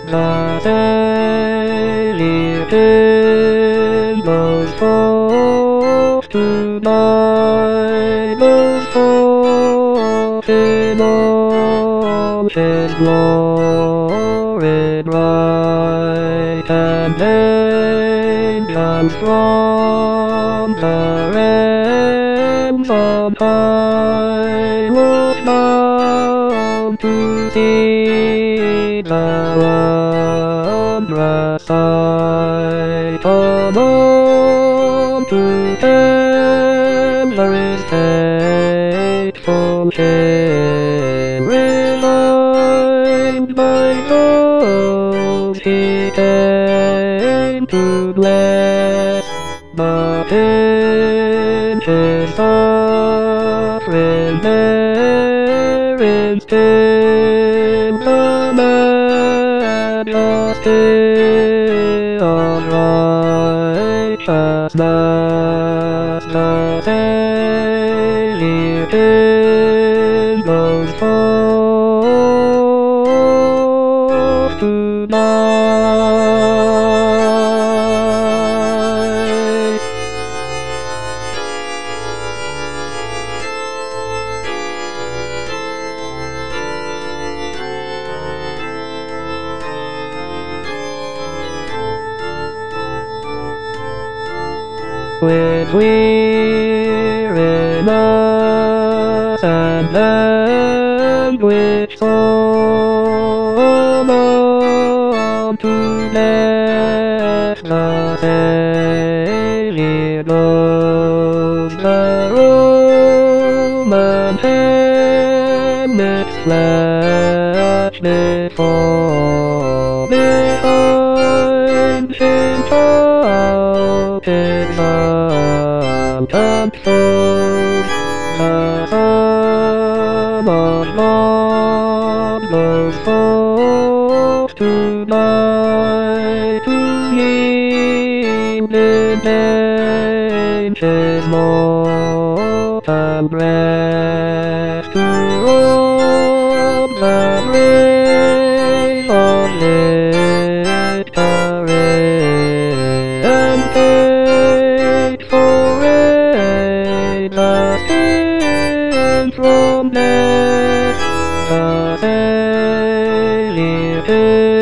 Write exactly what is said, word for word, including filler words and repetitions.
The daily billows forth tonight, most forth in all His glory bright, and angels from the realms on high look down to see the wondrous sight. Come on to them, there is faithful sharing line by those He came to bless, but in His suffering there instead the majesty of righteousness. The daily billows forth tonight. With weariness and anguish come unto death, the daily knows the Roman helmet's flash before, behind him shouted and foes. The Son of God goes forth tonight to yield in His mortal breath, to rob the grave of victory, and take forever the sting from death. The daily